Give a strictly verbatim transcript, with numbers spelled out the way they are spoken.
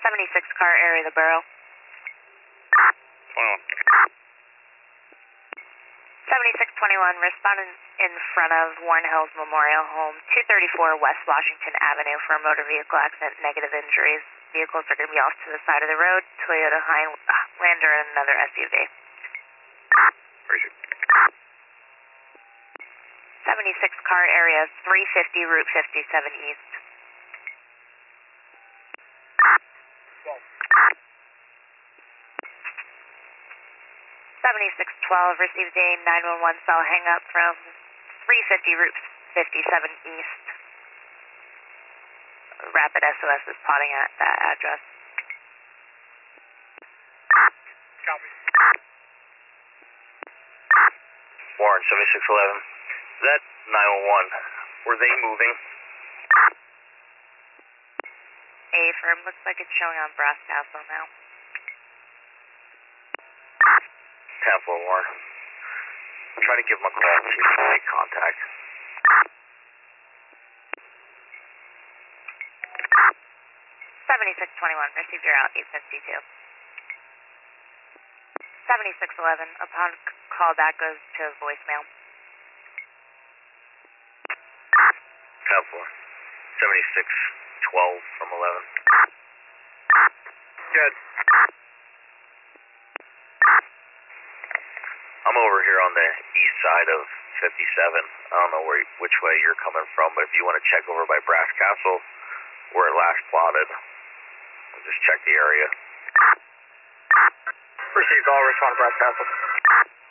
seventy-six car area the borough. twenty-one. seventy-six twenty-one, respondent in front of Warren Hills Memorial Home, two thirty-four West Washington Avenue for a motor vehicle accident, negative injuries. Vehicles are going to be off to the side of the road, Toyota Highlander and another S U V. seventy-six car area, three fifty Route fifty-seven East. seventy-six twelve received a nine one one cell hang up from three fifty Route fifty-seven East. Rapid S O S is plotting at that address. Copy. Warren, seventy-six eleven. Is that nine one one? Were they moving? A firm, looks like it's showing on Brass Castle now. ten four, Warren. I'm trying to give them a call and see if they make contact. seventy-six twenty-one, received your out, eight fifty-two. seventy-six eleven, upon call back goes to voicemail. ten four. seventy-six twelve from eleven. Good. I'm over here on the east side of fifty-seven. I don't know where, which way you're coming from, but if you want to check over by Brass Castle, where it last plotted, just check the area. Received all, respond to Brass Castle.